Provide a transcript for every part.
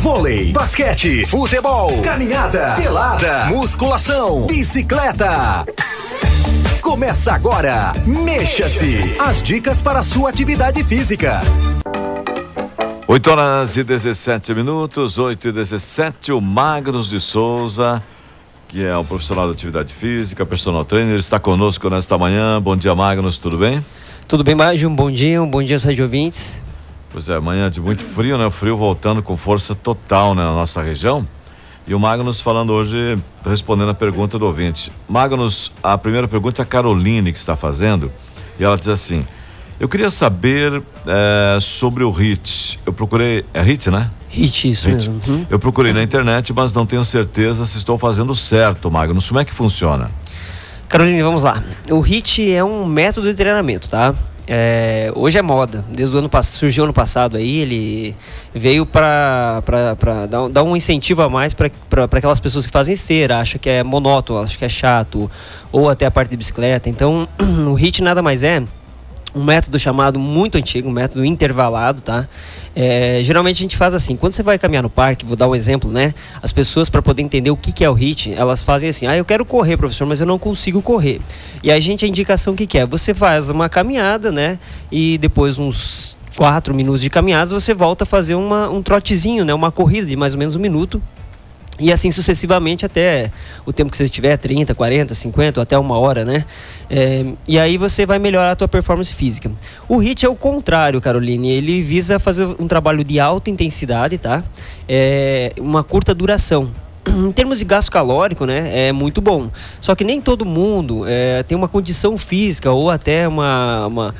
vôlei, basquete, futebol, caminhada, pelada, musculação, bicicleta. Começa agora, Mexa-se, as dicas para a sua atividade física. 8h17, 8h17, o Magnus de Souza, que é um profissional de atividade física, personal trainer, está conosco nesta manhã. Bom dia, Magnus, tudo bem? Tudo bem, Márcio? Bom dia aos radiovintes. Pois é, amanhã de muito frio, né? O frio voltando com força total, né, na nossa região. E o Magnus falando hoje, respondendo a pergunta do ouvinte. Magnus, a primeira pergunta é a Caroline que está fazendo, e ela diz assim: eu queria saber sobre o HIIT. Eu procurei, é HIIT, né? HIIT, isso HIIT. mesmo. Uhum. Eu procurei na internet, mas não tenho certeza se estou fazendo certo, Magnus. Como é que funciona? Caroline, vamos lá. O HIIT é um método de treinamento, tá? Hoje é moda, desde o ano passado, surgiu ano passado aí, ele veio para dar um incentivo a mais para aquelas pessoas que fazem esteira, acham que é monótono, acham que é chato, ou até a parte de bicicleta. Então, o HIIT nada mais é um método chamado muito antigo, um método intervalado, tá? Geralmente a gente faz assim, quando você vai caminhar no parque, vou dar um exemplo, né? As pessoas, para poder entender o que é o HIIT, elas fazem assim: eu quero correr, professor, mas eu não consigo correr. E a indicação que é? Você faz uma caminhada, né? E depois uns 4 minutos de caminhadas, você volta a fazer um trotezinho, né? Uma corrida de mais ou menos 1 minuto. E assim sucessivamente até o tempo que você tiver, 30, 40, 50 ou até 1 hora, né? E aí você vai melhorar a tua performance física. O HIIT é o contrário, Caroline. Ele visa fazer um trabalho de alta intensidade, tá? Uma curta duração. Em termos de gasto calórico, né, é muito bom. Só que nem todo mundo tem uma condição física ou até uma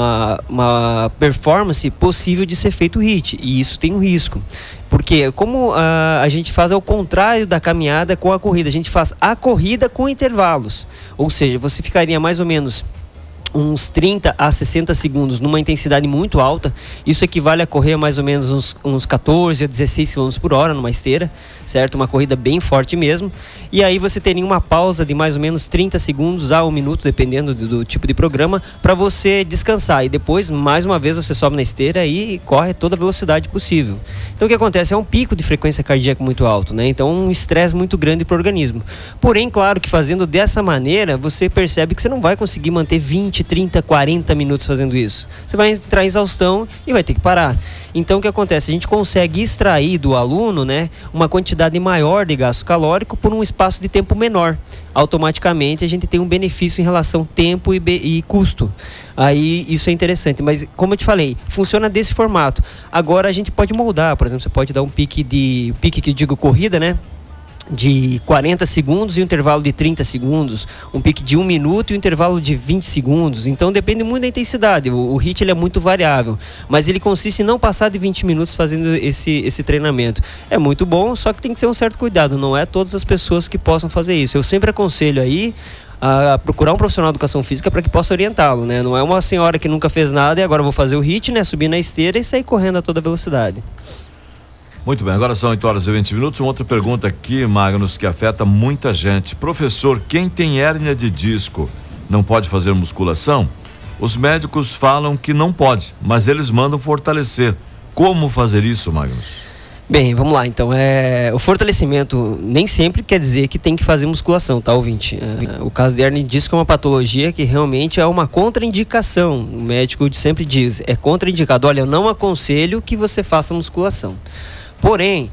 performance possível de ser feito HIIT. E isso tem um risco. Porque como a gente faz ao contrário da caminhada com a corrida, a gente faz a corrida com intervalos. Ou seja, você ficaria mais ou menos uns 30 a 60 segundos numa intensidade muito alta. Isso equivale a correr mais ou menos uns 14 a 16 km por hora numa esteira, certo? Uma corrida bem forte mesmo. E aí você teria uma pausa de mais ou menos 30 segundos a 1 minuto, dependendo do tipo de programa, para você descansar. E depois, mais uma vez, você sobe na esteira e corre toda a velocidade possível. Então o que acontece? É um pico de frequência cardíaca muito alto, né? Então um estresse muito grande para o organismo. Porém, claro que fazendo dessa maneira, você percebe que você não vai conseguir manter 20, 30, 40 minutos fazendo isso. Você vai entrar em exaustão e vai ter que parar. Então o que acontece? A gente consegue extrair do aluno, né, uma quantidade maior de gasto calórico por um espaço de tempo menor. Automaticamente a gente tem um benefício em relação tempo e custo. Aí isso é interessante, mas como eu te falei, funciona desse formato. Agora a gente pode moldar, por exemplo, você pode dar um pique que eu digo corrida, né? De 40 segundos e um intervalo de 30 segundos, um pique de 1 minuto e um intervalo de 20 segundos. Então depende muito da intensidade. O HIIT ele é muito variável, mas ele consiste em não passar de 20 minutos fazendo esse treinamento. É muito bom, só que tem que ter um certo cuidado. Não é todas as pessoas que possam fazer isso. Eu sempre aconselho aí a procurar um profissional de educação física para que possa orientá-lo, né? Não é uma senhora que nunca fez nada e agora vou fazer o HIIT, né? Subir na esteira e sair correndo a toda velocidade. Muito bem, agora são 8h20. Uma outra pergunta aqui, Magnus, que afeta muita gente. Professor, quem tem hérnia de disco não pode fazer musculação? Os médicos falam que não pode, mas eles mandam fortalecer. Como fazer isso, Magnus? Bem, vamos lá então. O fortalecimento nem sempre quer dizer que tem que fazer musculação, tá, ouvinte? O caso de hérnia de disco é uma patologia que realmente é uma contraindicação. O médico sempre diz, é contraindicado. Olha, eu não aconselho que você faça musculação. Porém,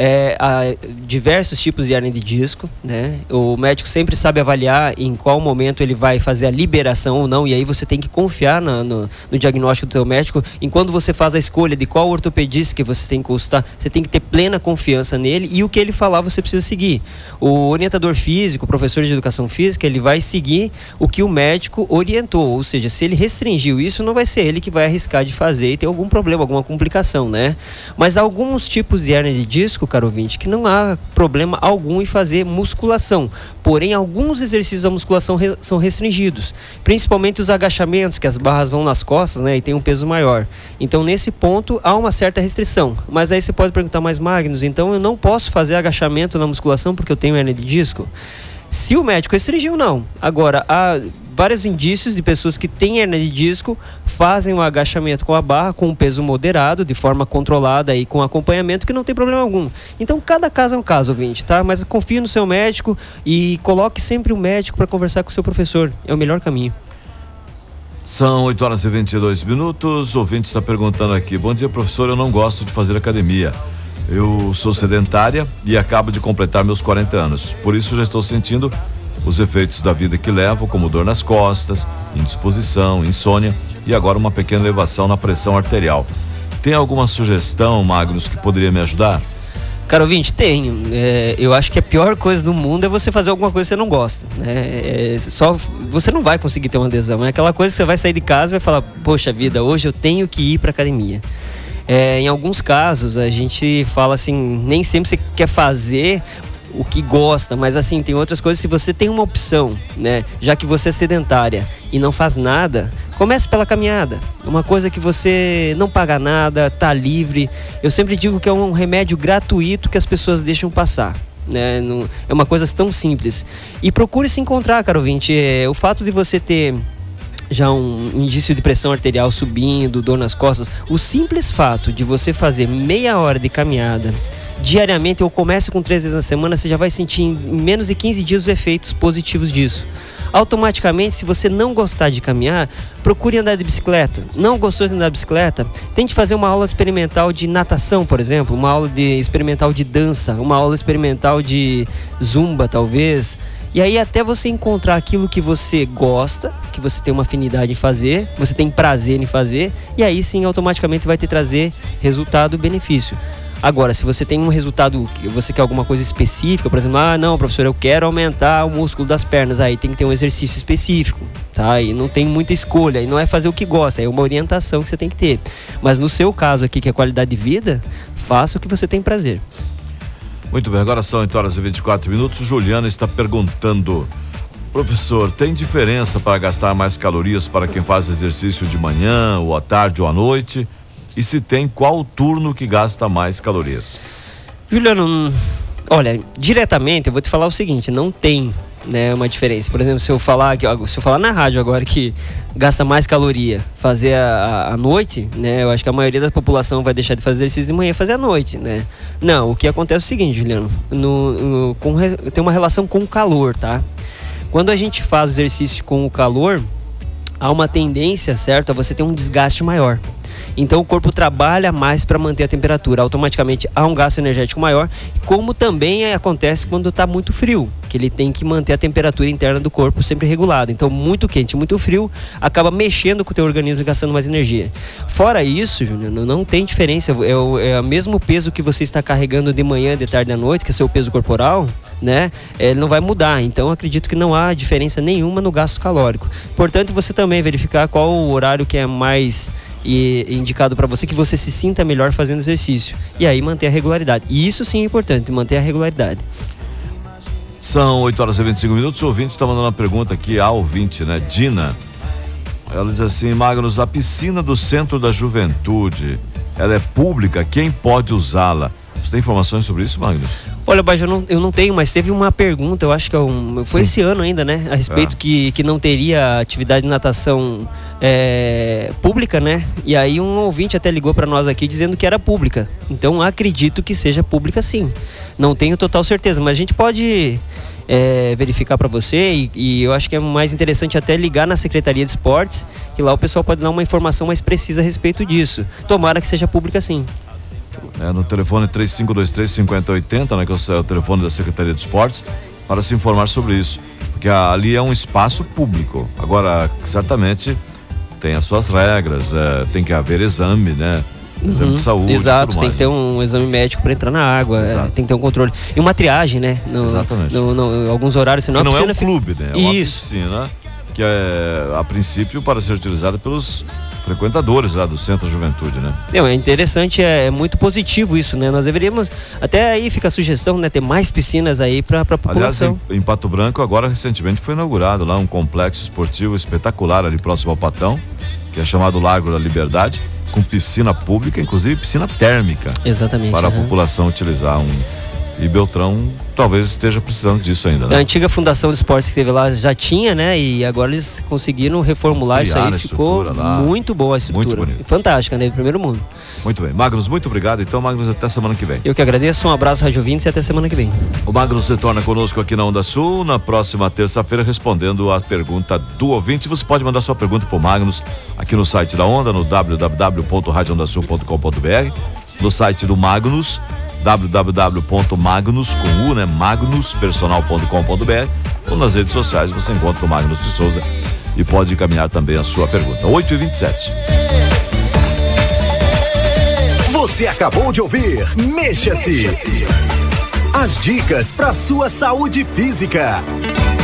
há diversos tipos de hérnia de disco, né? O médico sempre sabe avaliar em qual momento ele vai fazer a liberação ou não, e aí você tem que confiar no diagnóstico do teu médico. Enquanto você faz a escolha de qual ortopedista que você tem que consultar, você tem que ter plena confiança nele, e o que ele falar você precisa seguir. O orientador físico, o professor de educação física, ele vai seguir o que o médico orientou, ou seja, se ele restringiu isso, não vai ser ele que vai arriscar de fazer e ter algum problema, alguma complicação, né? Mas há alguns tipos de hérnia de disco, caro ouvinte, que não há problema algum em fazer musculação. Porém, alguns exercícios da musculação são restringidos, principalmente os agachamentos, que as barras vão nas costas, né, e tem um peso maior. Então, nesse ponto, há uma certa restrição. Mas aí você pode perguntar, mais Magnus, então eu não posso fazer agachamento na musculação porque eu tenho hérnia de disco? Se o médico restringiu, não. Agora, há vários indícios de pessoas que têm hernia de disco, fazem o agachamento com a barra, com um peso moderado, de forma controlada e com acompanhamento, que não tem problema algum. Então, cada caso é um caso, ouvinte, tá? Mas confie no seu médico e coloque sempre o médico para conversar com o seu professor. É o melhor caminho. São 8h22. O ouvinte está perguntando aqui: bom dia, professor, eu não gosto de fazer academia. Eu sou sedentária e acabo de completar meus 40 anos. Por isso já estou sentindo os efeitos da vida que levo, como dor nas costas, indisposição, insônia e agora uma pequena elevação na pressão arterial. Tem alguma sugestão, Magnus, que poderia me ajudar? Cara ouvinte, tenho. Eu acho que a pior coisa do mundo é você fazer alguma coisa que você não gosta, né? Você não vai conseguir ter uma adesão. É aquela coisa que você vai sair de casa e vai falar: poxa vida, hoje eu tenho que ir para academia. Em alguns casos a gente fala assim, nem sempre você quer fazer o que gosta, mas assim, tem outras coisas. Se você tem uma opção, né, já que você é sedentária e não faz nada, comece pela caminhada. Uma coisa que você não paga nada, tá livre. Eu sempre digo que é um remédio gratuito que as pessoas deixam passar, né? Não, é uma coisa tão simples. E procure se encontrar, caro ouvinte. O fato de você ter já um indício de pressão arterial subindo, dor nas costas, o simples fato de você fazer meia hora de caminhada diariamente, ou comece com 3 vezes na semana, você já vai sentir em menos de 15 dias os efeitos positivos disso. Automaticamente, se você não gostar de caminhar, procure andar de bicicleta. Não gostou de andar de bicicleta? Tente fazer uma aula experimental de natação, por exemplo, uma aula experimental de dança, uma aula experimental de zumba, talvez. E aí, até você encontrar aquilo que você gosta, que você tem uma afinidade em fazer, você tem prazer em fazer, e aí sim, automaticamente vai te trazer resultado, benefício. Agora, se você tem um resultado, que você quer alguma coisa específica, por exemplo, não, professor, eu quero aumentar o músculo das pernas, aí tem que ter um exercício específico, tá? E não tem muita escolha, e não é fazer o que gosta, é uma orientação que você tem que ter. Mas no seu caso aqui, que é qualidade de vida, faça o que você tem prazer. Muito bem, agora são 8h24. Juliana está perguntando: professor, tem diferença para gastar mais calorias para quem faz exercício de manhã, ou à tarde, ou à noite? E se tem, qual turno que gasta mais calorias? Juliano, olha, diretamente eu vou te falar o seguinte: não tem, né, uma diferença. Por exemplo, se eu falar na rádio agora que gasta mais caloria fazer à noite, né, eu acho que a maioria da população vai deixar de fazer exercício de manhã e fazer à noite, né? Não, o que acontece é o seguinte, Juliano, tem uma relação com o calor, tá? Quando a gente faz exercício com o calor, há uma tendência, certo, a você ter um desgaste maior. Então o corpo trabalha mais para manter a temperatura, automaticamente há um gasto energético maior, como também acontece quando está muito frio, que ele tem que manter a temperatura interna do corpo sempre regulada. Então muito quente, muito frio, acaba mexendo com o teu organismo e gastando mais energia. Fora isso, Juliano, não tem diferença, é o mesmo peso que você está carregando de manhã, de tarde e à noite, que é seu peso corporal, né? Ele não vai mudar, então acredito que não há diferença nenhuma no gasto calórico. Importante você também verificar qual o horário que é mais indicado para você, que você se sinta melhor fazendo exercício, e aí manter a regularidade. E isso sim é importante, manter a regularidade. São 8h25. O ouvinte está mandando uma pergunta aqui, a ouvinte, né, Dina. Ela diz assim: Magnus, a piscina do Centro da Juventude, ela é pública? Quem pode usá-la? Você tem informações sobre isso, Magnus? Olha, Baixo, eu não tenho, mas teve uma pergunta, eu acho que foi esse ano ainda, né? A respeito que não teria atividade de natação pública, né? E aí um ouvinte até ligou para nós aqui dizendo que era pública. Então acredito que seja pública, sim. Não tenho total certeza, mas a gente pode verificar para você, e eu acho que é mais interessante até ligar na Secretaria de Esportes, que lá o pessoal pode dar uma informação mais precisa a respeito disso. Tomara que seja pública, sim. No telefone 3523-5080, né, que é o telefone da Secretaria de Esportes, para se informar sobre isso, porque ali é um espaço público. Agora, certamente tem as suas regras, tem que haver exame, né? Exame de saúde. Exato, tem que ter um exame médico para entrar na água, tem que ter um controle. E uma triagem, né? Exatamente. Alguns horários, senão não a piscina é um clube, né? É uma piscina que é, a princípio, para ser utilizada pelos frequentadores lá do Centro da Juventude, né? É interessante, é muito positivo isso, né? Nós deveríamos, até aí fica a sugestão, né? Ter mais piscinas aí para a população. Aliás, em Pato Branco, agora recentemente foi inaugurado lá um complexo esportivo espetacular ali próximo ao Patão, que é chamado Largo da Liberdade, com piscina pública, inclusive piscina térmica. Exatamente. Para a população utilizar. E Beltrão talvez esteja precisando disso ainda, né? A antiga Fundação de Esportes que teve lá já tinha, né? E agora eles conseguiram reformular isso aí, ficou muito boa a estrutura. Muito bonito. Fantástica, né? Primeiro mundo. Muito bem. Magnus, muito obrigado. Então, Magnus, até semana que vem. Eu que agradeço, um abraço, Rádio Ouvintes, e até semana que vem. O Magnus retorna conosco aqui na Onda Sul na próxima terça-feira, respondendo a pergunta do ouvinte. Você pode mandar sua pergunta pro Magnus aqui no site da Onda, no www.radioondasul.com.br, no site do Magnus, www.magnus, com U, né? magnuspersonal.com.br, ou nas redes sociais você encontra o Magnus de Souza e pode encaminhar também a sua pergunta. 8h27. Você acabou de ouvir Mexa-se. As dicas para sua saúde física.